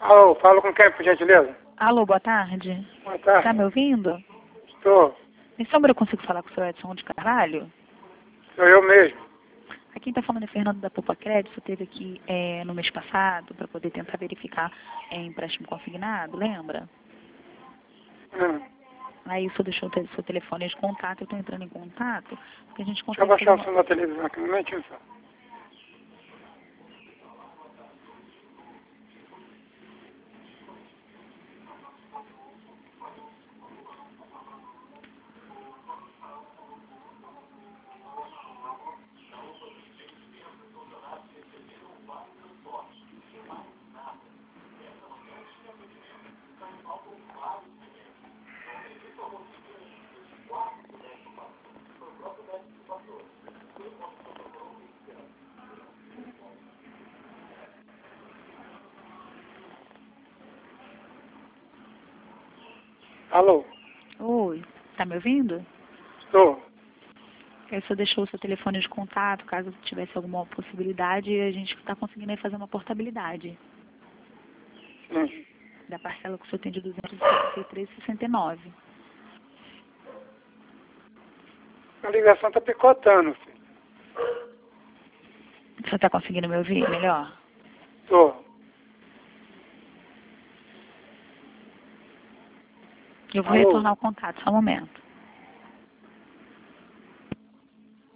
Alô, falo com quem, por gentileza? Alô, boa tarde. Boa tarde. Tá me ouvindo? Estou. Nesse número eu consigo falar com o senhor Edson de Carvalho? Sou eu mesmo. Aqui quem está falando é Fernando da Poupa Crédito. Esteve aqui no mês passado para poder tentar verificar empréstimo consignado, lembra? Aí o senhor deixou o seu telefone de contato, eu estou entrando em contato, porque a gente Deixa eu consegue baixar o fazer som da televisão aqui um momentinho só. Alô? Oi, tá me ouvindo? Estou. Aí o senhor deixou o seu telefone de contato, caso tivesse alguma possibilidade, a gente está conseguindo aí fazer uma portabilidade Sim. da parcela que o senhor tem de R$ 273,69. A ligação está picotando, filho. O senhor está conseguindo me ouvir melhor? Estou. Eu vou Alô? retornar o contato, só um momento.